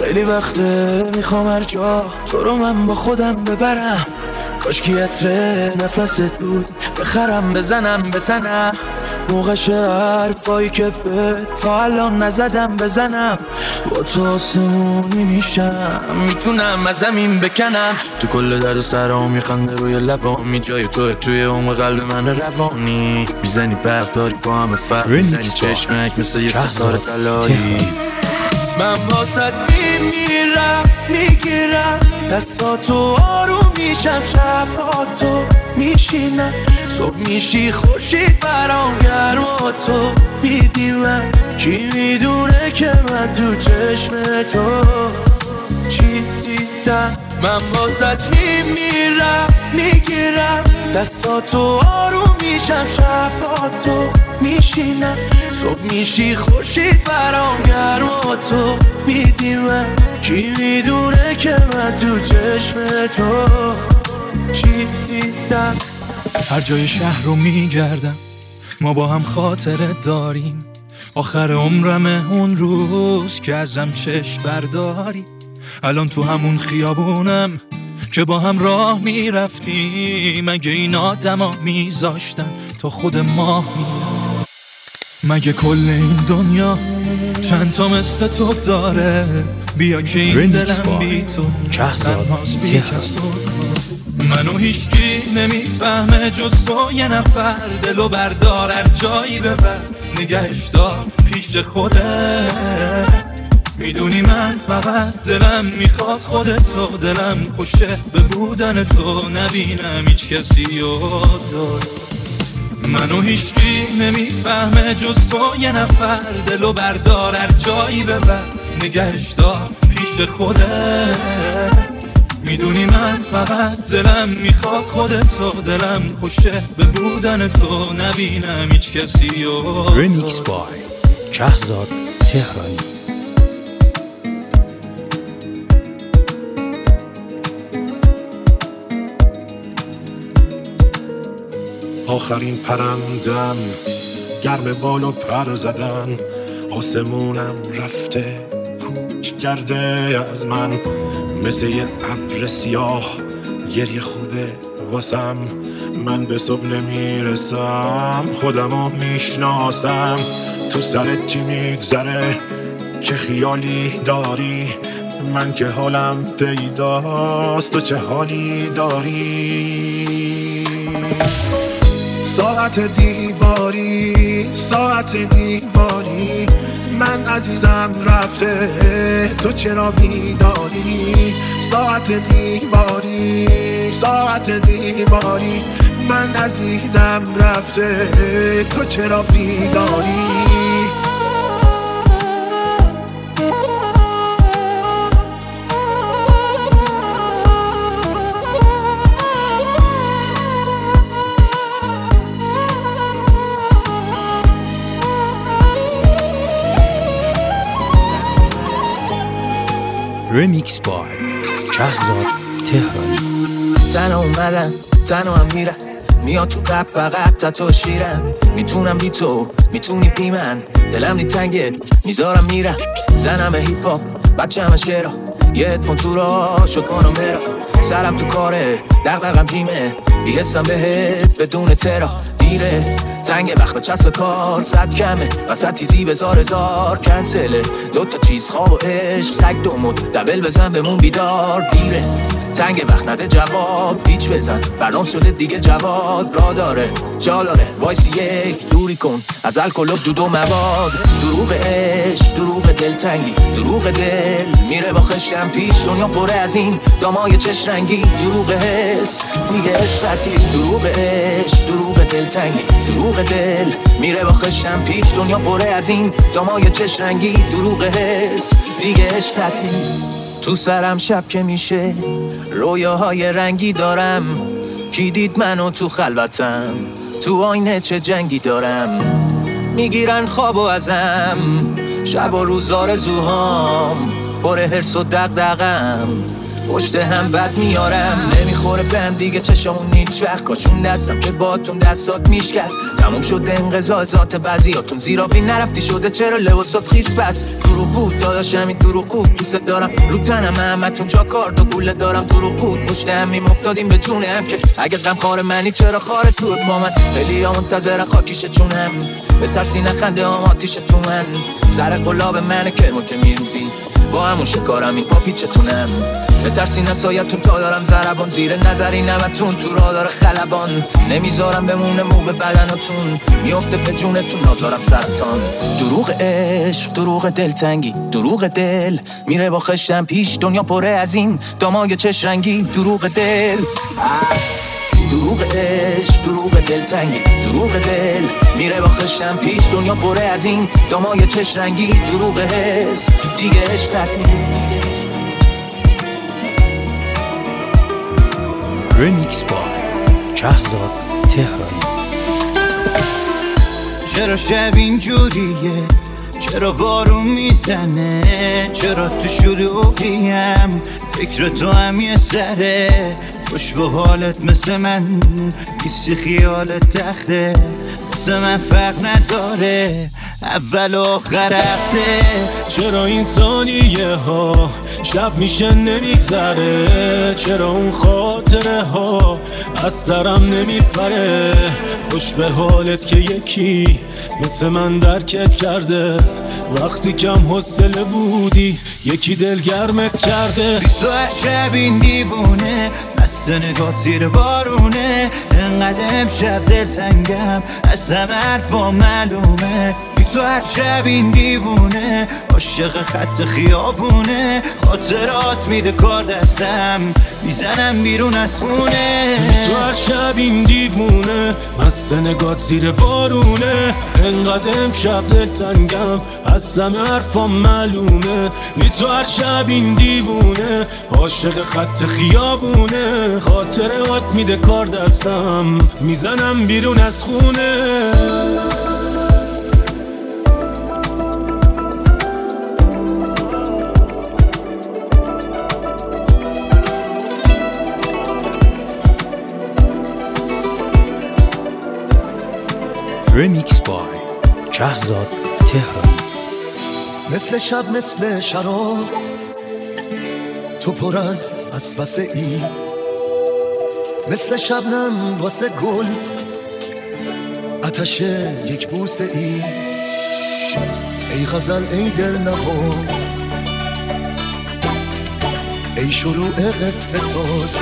خیلی وقته میخوام هر جا تو رو من با خودم ببرم، کاش که عطر نفست بود بخرم بزنم به تنم، موقعش حرفایی که به تا الان نزدم بزنم، با تو آسمونی میشم میتونم از زمین بکنم، تو کل درد و سرام میخنده روی لبامی، جای تو توی عمق قلب من روانی، میزنی برق داری با همه فرق، میزنی چشمک مثل یه ستاره طلایی، من واسد میمیرم میگیرم دستاتو آروم میشم، شب با تو میشینم، صبح میشی خورشید برام گرم و تو میدی من، کی میدونه که من تو چشم تو چی دیدم، من واسد میمیرم میگیرم دستاتو آروم میشم، شب با تو میشینم، صبح میشی خورشید برام گرم و تو میدی من، کی میدونه که من تو چشم تو چی دیدم. هر جای شهر رو میگردم ما با هم خاطره داریم، آخر عمرمه اون روز که ازم چشم برداری، الان تو همون خیابونم که با هم راه میرفتیم، مگه این آدما میذاشتن تا خود ما میرم، مگه کل این دنیا چند تا مثل تو داره، بیا که این دلم بی تو تنهاست بی کس تو، منو هیچکی نمیفهمه جز تو، یه نفر دلو بردار هر جایی ببر، نگهش دار پیش خوده، میدونی من فقط دلم میخواد خودتو، دلم خوشه به بودن تو، نبینم هیچ کسی داره، منو هیچکی نمیفهمه جز تو، یه نفر دلو بردار هر جایی ببر، نگهش دار پیش خوده، میدونی من فقط دلم میخواد خودتو، دلم خوشه به بودن تو، نبینم هیچ کسی ریمیکس بای شهرزاد تهرانی. آخرین پرندم گرم بال و پر زدن، آسمونم رفته کوچ کرده از من، مثل یه ابر سیاه گریه خوبه واسم، من به صبح نمیرسم خودمو میشناسم، تو سرت چی میگذره چه خیالی داری، من که حالم پیداست تو چه حالی داری، ساعت دیواری من عزیزم رفته تو چرا بیداری، ساعت دیواری من عزیزم رفته تو چرا بیداری، ریمیکس بای شهرزاد تهرانی. تنها اومدن تنها هم میرن، میاد تو قلب فقط تا تو شیرم، میتونم بی تو میتونی بی من، دلم نی تنگه میذارم میرم، زنم هیپ هاپ بچه همه شعرها، یه ادفون تو را شد کنم برا، سرم تو کاره دغدغم جیمه، بیحسم بهت بدون ترا، دیره تنگ وقت به چسب کار، صد کمه وسط تیزی بزار هزار کنسله، دوتا چیز خواب و عشق سگ دومود، دبل بزن بمون بیدار، دیره تنگ وقت نده جواب پیچ بزن، برنام شده دیگه جواد را داره جالاره، وایسی یک دوری کن از الکل و دودو مواد، دروغ عشق دروغ دلتنگی، دروغ دل میره با خشم پیش، دنیا پره از این دامای چش رنگی، دروغ حس میگه عشقتی، دروغ عشق دروغ دلتنگی، دروغ دل میره با خشم پیش، دنیا پره از این دامای چش رنگی، دروغ حس میگه عشقتی، تو سرم شب که میشه رویاهای رنگی دارم، کی دید منو تو خلوتم، تو آینه چه جنگی دارم، میگیرن خوابو ازم شب و روز آرزوهام، پر حرص و دغدغم، پشت هم بد میارم. نمیخوره بهم دیگه چشامون هیچ وقت، کاشون دستم که باتون دستات میشکست. تموم شده انقضا ذات بعضیاتون، زیرابی نرفتی شده چرا لباسات خیس بس. دروغ بود داداش همین دروغ بود، دوست دارم رو تنم همتون جا کارد و گوله دارم. دروغ بود پشت همیم افتادیم به جون هم که اگه غم خار منی چرا خار تو با من. خیلی ها منتظر خاکیشه چونم، به ترسی نخنده هم آتیش تو من. سر قلاب منه کرمو که میروزی با همون شکارم این پا پیچتونم. به ترسی نسایتون تا دارم ضربان، زیر نظری نمتون تو را داره خلبان. نمیذارم بمونه مو به بدناتون، میفته به جونتون نازارم سرطان. دروغ عشق دروغ دلتنگی، دروغ دل میره با خشتم پیش، دنیا پره از این دامای چش رنگی. دروغ دل دروغ عشق دروغ دلتنگی، دروغ دل میره با خشتم پیش، دنیا پره از این دامای چش رنگی. دروغ حس دیگه عشق تعطیل. رمیکس با کهزاد تهرانی. چرا شب اینجوریه، چرا بارون میزنه، چرا تو شلوغیم فکر تو هم یه سره. خوش به حالت مثل من نیستی، خیالت تخته واسه من فرق نداره اول و آخر هفته. چرا این ثانیه ها شب میشه نمیگذره، چرا اون خاطره ها از سرم نمیپره. خوش به حالت که یکی مثل من درکت کرده، وقتی کم حوصله بودی یکی دلگرمت کرده. بی تو عجب این دیوونه مست نگات زیر بارونه، انقدر امشب دلتنگم از همه حرفا معلومه. بی تو عجب این دیوونه عاشق خط خیابونه، خاطرات میده کار دستم میزنم بیرون از خونه. تو هر شب این دیوونه مست نگات زیر بارونه، انقدر امشب دلتنگم از همه حرفام معلومه. بی تو هر شب این دیوونه عاشق خط خیابونه، خاطرات میده کار دستم میزنم بیرون از خونه. رمیکس بای کهزاد تهرانی. مثل شب مثل شراب تو پر از وسوسه ای، مثل شبنم واسه گل آتش یک بوسه ای. ای غزل ای دل نواز، ای شروع قصه ساز.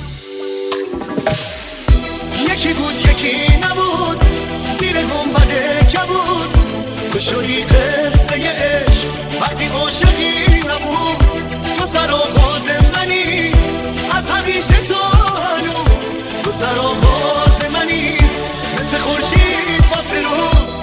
یکی بود یکی نبود، زیر گنبد کبود تو شدی قصه عشق وقتی عاشقی نبود. تو سرآغاز منی از همیشه تو هنوز، تو سرآغاز منی مثل خورشید واسه روز.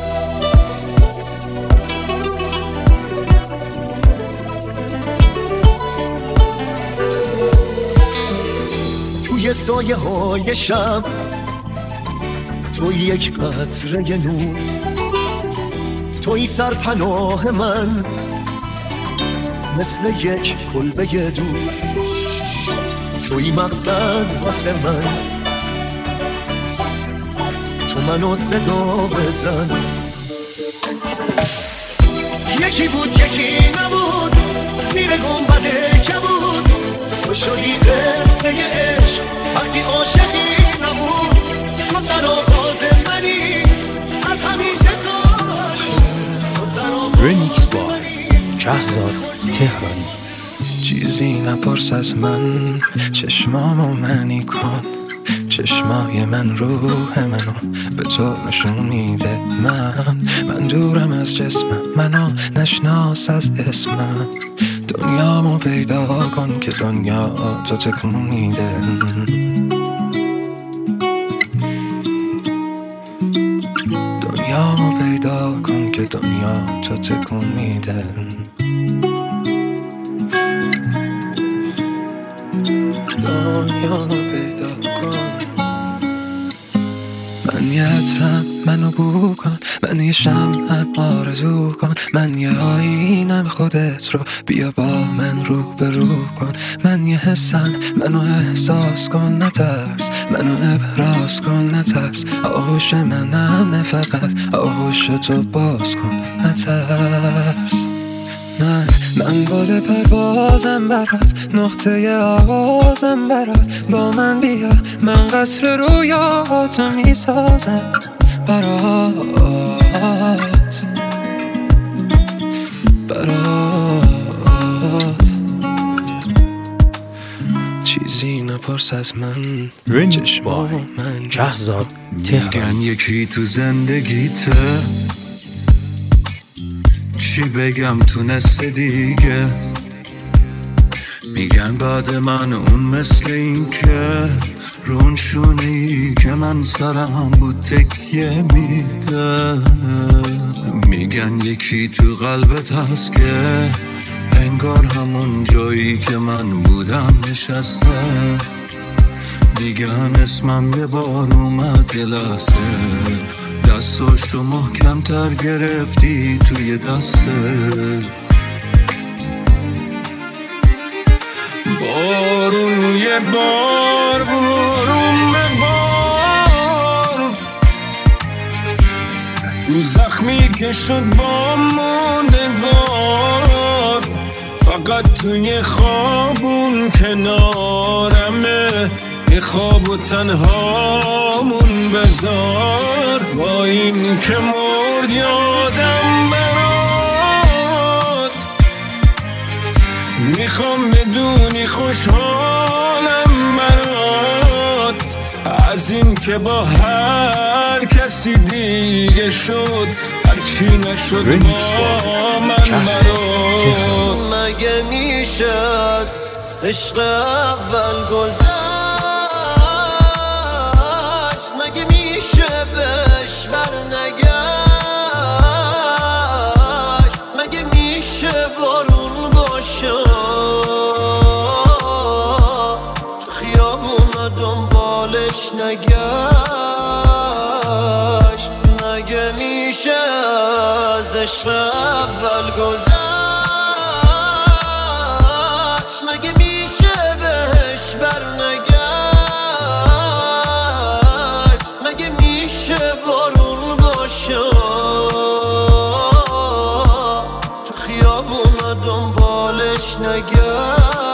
توی سایه های شب توی یک قطره نور، توی سرپناه من مثل یک کلبه دور. توی مقصد واسه من، تو منو صدا بزن. یکی بود یکی نبود، زیر گنبد کبود تو شدی قصه عشق وقتی عاشقی نبود. تو سرآغاز منی از همیشه تو. رمیکس با کهزاد تهرانی. چیزی نپرس از من، چشمامو منی کن. چشمای من روح منو به تو نشون میده. من دورم از جسمم، منو نشناس از اسمم. دنیامو پیدا کن که دنیا تو تکون میده. دنیامو پیدا کن که دنیا تو تکون میده. دنیامو پیدا کن. من یه عطرم منو بو کن، من یه شمعم آرزو کن. من یه آینم خودت حسرت رو بیا با من رو به رو کن. من یه حسم، منو احساس کن نترس، منو ابراز کن نترس. آغوش منم فقط آغوش تو باز کن نترس. من بال پروازم برات، نقطه آغازم برات. با من بیا، من قصر رویاتو میسازم برات. چیزی نپرس از من. ریمیکس بای کهزاد تهرانی. میگن یکی تو زندگیته، چی بگم تونسته دیگه. میگن بعد من اون مثل این که رون شونه‌ای که من سرم بود تکیه میده. میگن یکی تو قلبت هست که انگار همون جایی که من بودم نشسته. میگن اسمم یه بار اومد یه لحظه، دستاشو محکم تر گرفتی توی دسته. بارون یه بار، بارون به بار، رو زخمی که شد با موندگار. فقط توی خوابون کنارمه، یه خواب و تنهامون بذار. با این که مرد یادم برات، میخوام بدونی خوشحالم برات. از این که با هر کسی دیگه شد، هرچی نشد با من برات. مگه میشه از عشق اول گذشت؟ مگه میشه بهش برنگشت؟ مگه میشه بارون باشه تو خیابون دنبالش نگشت؟ مگه میشه از عشق اول گذشت؟ مگه میشه بهش برنگشت؟ مگه میشه بارون باشه تو خیابون دنبالش نگشت؟